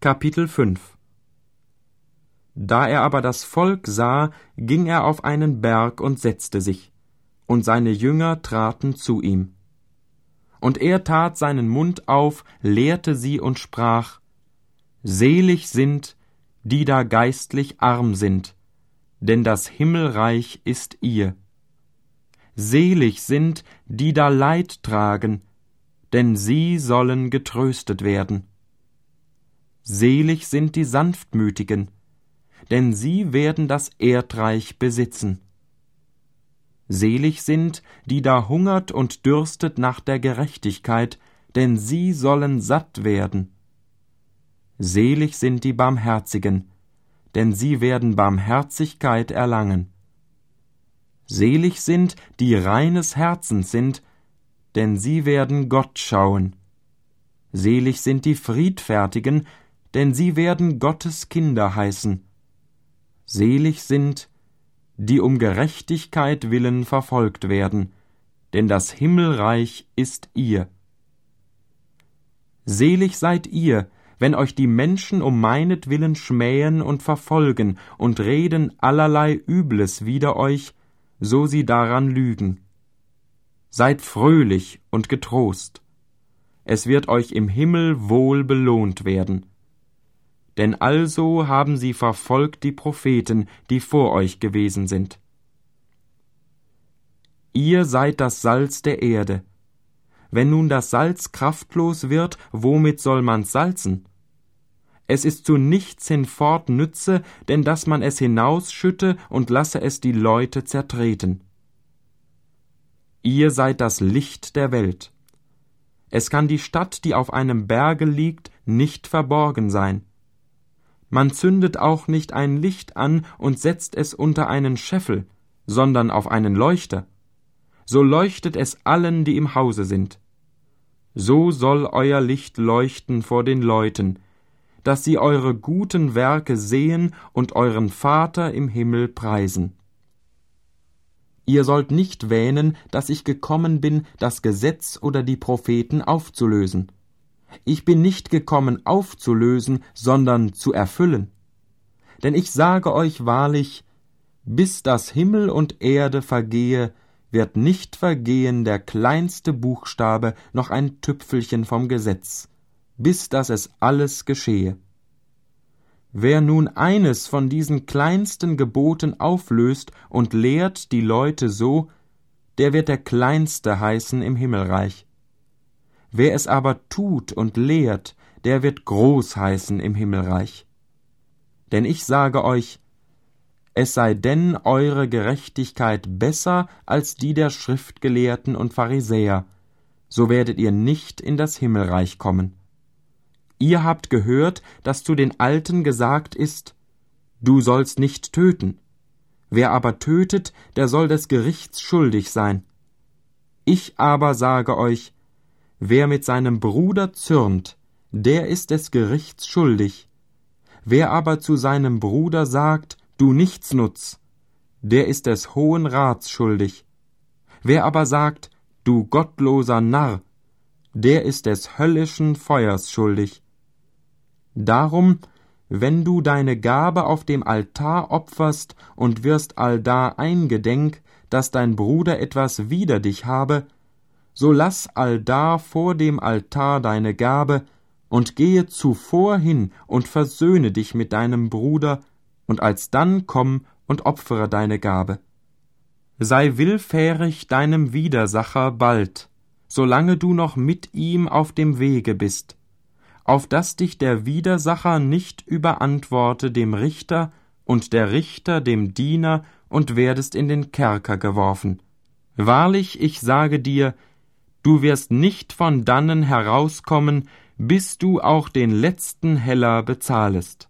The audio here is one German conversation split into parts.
Kapitel 5. Da er aber das Volk sah, ging er auf einen Berg und setzte sich, und seine Jünger traten zu ihm. Und er tat seinen Mund auf, lehrte sie und sprach: Selig sind, die da geistlich arm sind, denn das Himmelreich ist ihr. Selig sind, die da Leid tragen, denn sie sollen getröstet werden. Selig sind die Sanftmütigen, denn sie werden das Erdreich besitzen. Selig sind, die da hungert und dürstet nach der Gerechtigkeit, denn sie sollen satt werden. Selig sind die Barmherzigen, denn sie werden Barmherzigkeit erlangen. Selig sind, die reines Herzens sind, denn sie werden Gott schauen. Selig sind die Friedfertigen, denn sie werden Gottes Kinder heißen. Selig sind, die um Gerechtigkeit willen verfolgt werden, denn das Himmelreich ist ihr. Selig seid ihr, wenn euch die Menschen um meinetwillen schmähen und verfolgen und reden allerlei Übles wider euch, so sie daran lügen. Seid fröhlich und getrost. Es wird euch im Himmel wohl belohnt werden. Denn also haben sie verfolgt die Propheten, die vor euch gewesen sind. Ihr seid das Salz der Erde. Wenn nun das Salz kraftlos wird, womit soll man's salzen? Es ist zu nichts hinfort nütze, denn dass man es hinausschütte und lasse es die Leute zertreten. Ihr seid das Licht der Welt. Es kann die Stadt, die auf einem Berge liegt, nicht verborgen sein. Man zündet auch nicht ein Licht an und setzt es unter einen Scheffel, sondern auf einen Leuchter. So leuchtet es allen, die im Hause sind. So soll euer Licht leuchten vor den Leuten, dass sie eure guten Werke sehen und euren Vater im Himmel preisen. Ihr sollt nicht wähnen, dass ich gekommen bin, das Gesetz oder die Propheten aufzulösen. Ich bin nicht gekommen, aufzulösen, sondern zu erfüllen. Denn ich sage euch wahrlich, bis das Himmel und Erde vergehe, wird nicht vergehen der kleinste Buchstabe noch ein Tüpfelchen vom Gesetz, bis dass es alles geschehe. Wer nun eines von diesen kleinsten Geboten auflöst und lehrt die Leute so, der wird der Kleinste heißen im Himmelreich. Wer es aber tut und lehrt, der wird groß heißen im Himmelreich. Denn ich sage euch, es sei denn eure Gerechtigkeit besser als die der Schriftgelehrten und Pharisäer, so werdet ihr nicht in das Himmelreich kommen. Ihr habt gehört, dass zu den Alten gesagt ist, du sollst nicht töten. Wer aber tötet, der soll des Gerichts schuldig sein. Ich aber sage euch, wer mit seinem Bruder zürnt, der ist des Gerichts schuldig. Wer aber zu seinem Bruder sagt, du Nichtsnutz, der ist des Hohen Rats schuldig. Wer aber sagt, du gottloser Narr, der ist des höllischen Feuers schuldig. Darum, wenn du deine Gabe auf dem Altar opferst und wirst allda eingedenk, dass dein Bruder etwas wider dich habe, so lass allda vor dem Altar deine Gabe und gehe zuvor hin und versöhne dich mit deinem Bruder, und alsdann komm und opfere deine Gabe. Sei willfährig deinem Widersacher bald, solange du noch mit ihm auf dem Wege bist, auf dass dich der Widersacher nicht überantworte dem Richter und der Richter dem Diener und werdest in den Kerker geworfen. Wahrlich, ich sage dir, du wirst nicht von dannen herauskommen, bis du auch den letzten Heller bezahlest.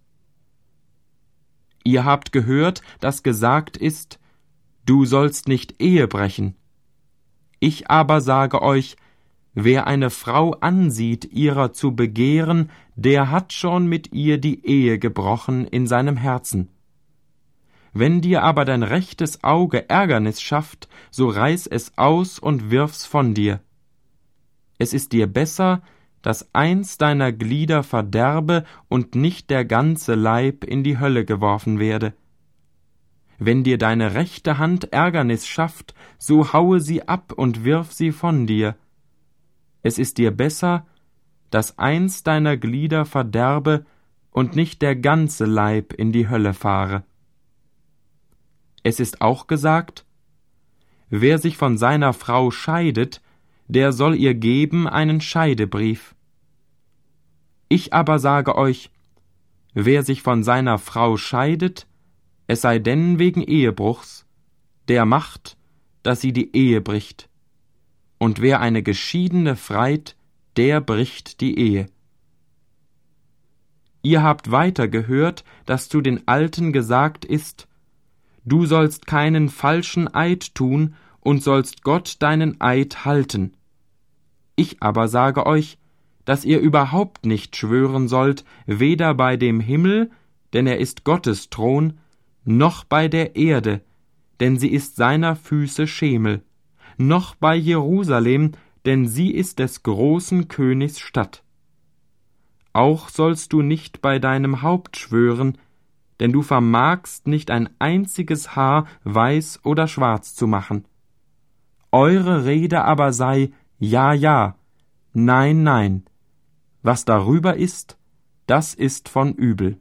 Ihr habt gehört, dass gesagt ist, du sollst nicht Ehe brechen. Ich aber sage euch, wer eine Frau ansieht, ihrer zu begehren, der hat schon mit ihr die Ehe gebrochen in seinem Herzen. Wenn dir aber dein rechtes Auge Ärgernis schafft, so reiß es aus und wirf's von dir. Es ist dir besser, dass eins deiner Glieder verderbe und nicht der ganze Leib in die Hölle geworfen werde. Wenn dir deine rechte Hand Ärgernis schafft, so haue sie ab und wirf sie von dir. Es ist dir besser, dass eins deiner Glieder verderbe und nicht der ganze Leib in die Hölle fahre. Es ist auch gesagt, wer sich von seiner Frau scheidet, der soll ihr geben einen Scheidebrief. Ich aber sage euch, wer sich von seiner Frau scheidet, es sei denn wegen Ehebruchs, der macht, dass sie die Ehe bricht. Und wer eine Geschiedene freit, der bricht die Ehe. Ihr habt weiter gehört, dass zu den Alten gesagt ist, du sollst keinen falschen Eid tun und sollst Gott deinen Eid halten. Ich aber sage euch, dass ihr überhaupt nicht schwören sollt, weder bei dem Himmel, denn er ist Gottes Thron, noch bei der Erde, denn sie ist seiner Füße Schemel, noch bei Jerusalem, denn sie ist des großen Königs Stadt. Auch sollst du nicht bei deinem Haupt schwören, denn du vermagst nicht ein einziges Haar weiß oder schwarz zu machen. Eure Rede aber sei ja, ja, nein, nein. Was darüber ist, das ist von übel.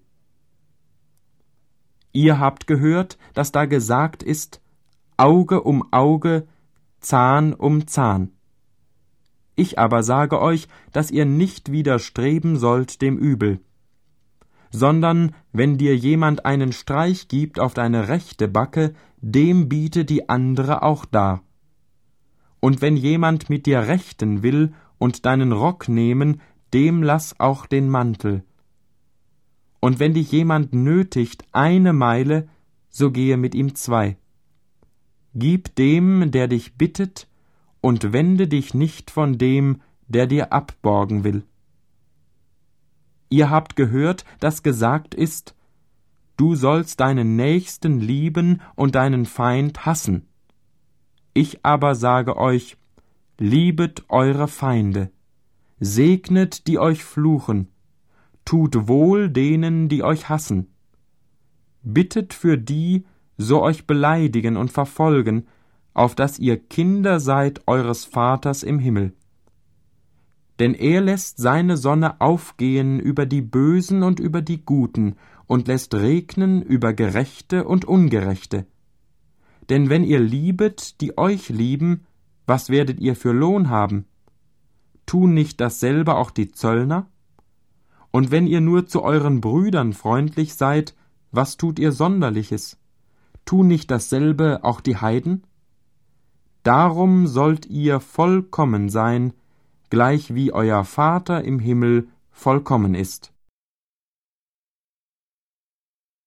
Ihr habt gehört, dass da gesagt ist, Auge um Auge, Zahn um Zahn. Ich aber sage euch, dass ihr nicht widerstreben sollt dem Übel, sondern wenn dir jemand einen Streich gibt auf deine rechte Backe, dem biete die andere auch dar. Und wenn jemand mit dir rechten will und deinen Rock nehmen, dem lass auch den Mantel. Und wenn dich jemand nötigt 1 Meile, so gehe mit ihm 2. Gib dem, der dich bittet, und wende dich nicht von dem, der dir abborgen will. Ihr habt gehört, dass gesagt ist, du sollst deinen Nächsten lieben und deinen Feind hassen. Ich aber sage euch, liebet eure Feinde, segnet, die euch fluchen, tut wohl denen, die euch hassen. Bittet für die, so euch beleidigen und verfolgen, auf dass ihr Kinder seid eures Vaters im Himmel. Denn er lässt seine Sonne aufgehen über die Bösen und über die Guten und lässt regnen über Gerechte und Ungerechte. Denn wenn ihr liebet, die euch lieben, was werdet ihr für Lohn haben? Tun nicht dasselbe auch die Zöllner? Und wenn ihr nur zu euren Brüdern freundlich seid, was tut ihr Sonderliches? Tun nicht dasselbe auch die Heiden? Darum sollt ihr vollkommen sein, gleich wie euer Vater im Himmel vollkommen ist.